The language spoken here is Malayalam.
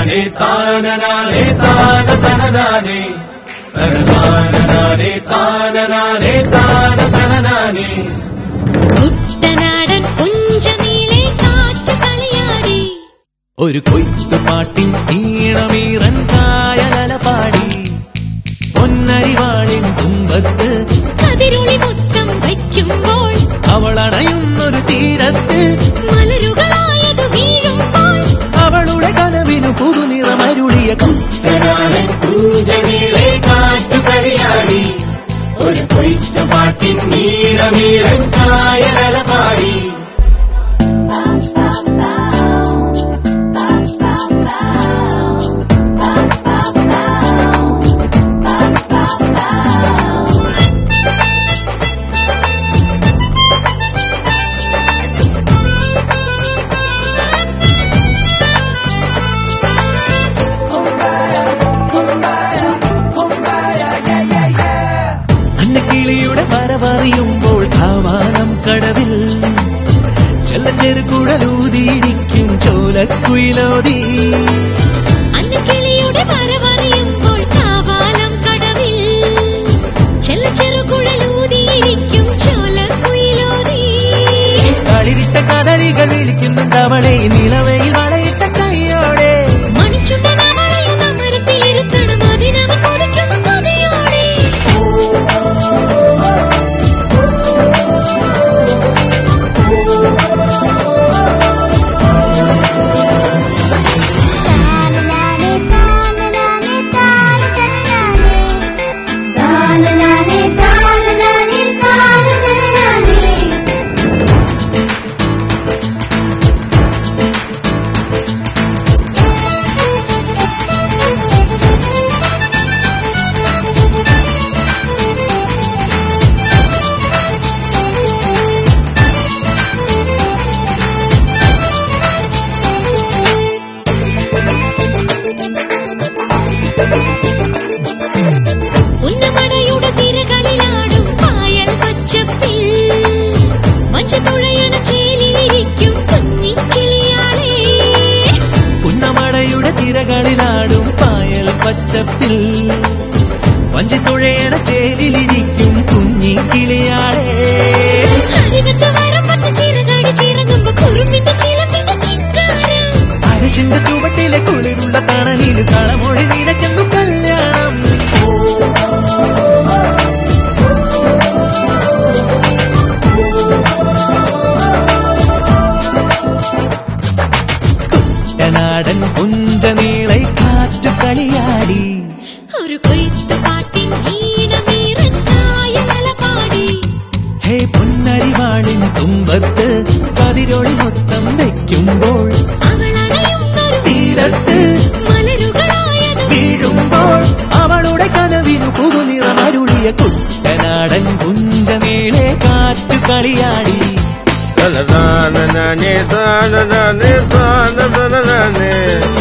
തനനാനേ താനനാനേ താന തനനാനേ തനനാനേ താനനാനേ താന തനനാനേ. കുട്ടനാടൻ പുഞ്ചനീളെ കാറ്റ് കളിയാടി ഒരു കൊയ്ത്തുപാട്ടിൻ ഈണമീറൻ കായലല പാടി പൊന്നരിവാളിൻ തുമ്പത്ത് കതിരൊളി മൊത്തം വയ്ക്കുമ്പോൾ അവളണയുന്നൊരു തീരത്ത് മലരുകളായത് വീഴുമ്പോൾ അവളുടെ കനവിനു പുതുനിറമരുളിയ കുട്ടനാടൻ പുഞ്ചനീളെ കാറ്റ് കളിയാടി ഒരു കൊയ്ത്തുപാട്ടിൻ ഈണമീറൻ കായലല പാടി. അന്നക്കിളിയുടെ വരവറിയുമ്പോൾ കാവാനം കടവിൽ ചെല്ലച്ചെറുകുഴലൂതിയിരിക്കും ചോലക്കുയിലോതി. അന്നക്കിളിയുടെ വരവറിയുമ്പോൾ കാവാലം കടവിൽ ചെറുകുഴലൂതിയിരിക്കും ചോലക്കുയിലോതി. കളിരിട്ട കടലികൾ വിളിക്കുന്നുണ്ടവളെ നിലവയിൽ വളയിട്ട കൈയോടെ മണിച്ചുണ്ടൻ അവളെയും അമരത്തിലിരുത്തണം അതിനവ കൊതിക്കുന്ന കൊതിയോടെ. ഉന്നമടയുടെ തിരകളിലാടും പായൽ പച്ചപ്പിൽ വഞ്ചതുഴയണ ചേലിലിരിക്കും കുഞ്ഞിക്കിളിയാളെ. പുന്നമടയുടെ തിരകളിലാടും പായൽ പച്ചപ്പിൽ വഞ്ചിത്തുഴയണ ചേലിലിരിക്കും കുഞ്ഞിക്കിളിയാളെ. അരികത്ത് വരമ്പത്ത് ചിറകടി ചിറങ്ങുമ്പോ കുറുമ്പിന്റെ ചിലമ്പിന്റെ ചിങ്കാരം. അരശിന്റെ ചുവട്ടിലെ കുളിരുള്ള തണലിൽ കളമൊഴി നിനക്കെന്നു കല്യാണം. കുട്ടനാടൻ പുഞ്ചനീളെ കാറ്റു കളിയാടി ഒരു കൊയ്ത്തുപാട്ടിൻ ഈണമീറൻ കായലല പാടി. ഹേ പൊന്നരിവാളിൻ തുമ്പത്ത് കതിരൊളി മൊത്തം വയ്ക്കുമ്പോൾ അവളണയുന്നൊരു തീരത്ത് മലരുകളായത് വീഴുമ്പോൾ അവളുടെ കനവിനു പുതുനിറമരുളിയ കുട്ടനാടൻ പുഞ്ചനീളെ കാറ്റു കളിയാടി. തനനാനേ താനനാനേ താന തനനാനേ